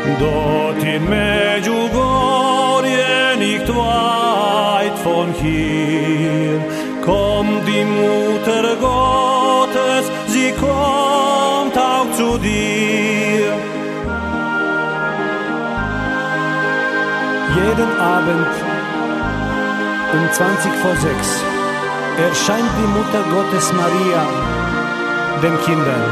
Dort in Medjugorje nicht weit von hier kommt die Mutter Gottes, sie kommt auch zu dir. Jeden Abend um 20 vor 6 erscheint die Mutter Gottes Maria den Kindern.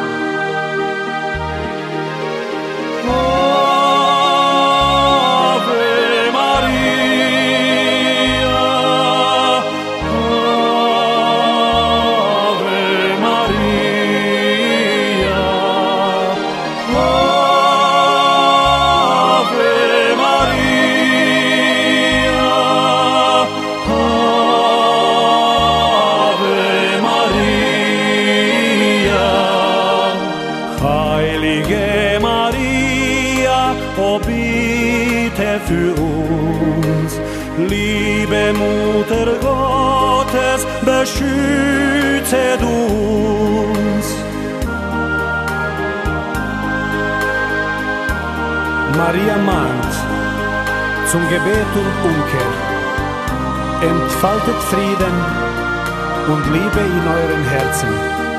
Heilige Maria, o bitte für uns, liebe Mutter Gottes, beschütze du uns. Maria mahnt zum Gebet und Umkehr. Entfaltet Frieden und Liebe in euren Herzen.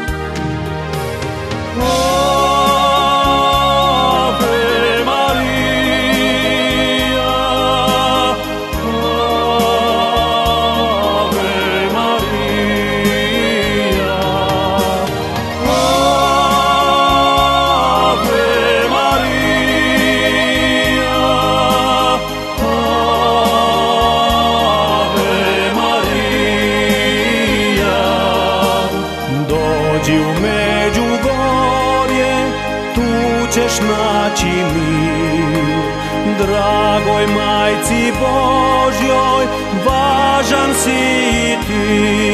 Dođi u Međugorje, tu ćeš naći mir. Dragoj Majci Božjoj, važan si i ti.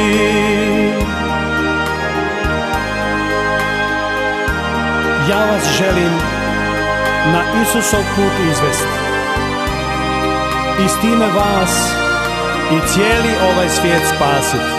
Ja vas želim na Isusov put izvesti i s time vas i cijeli ovaj svijet spasiti.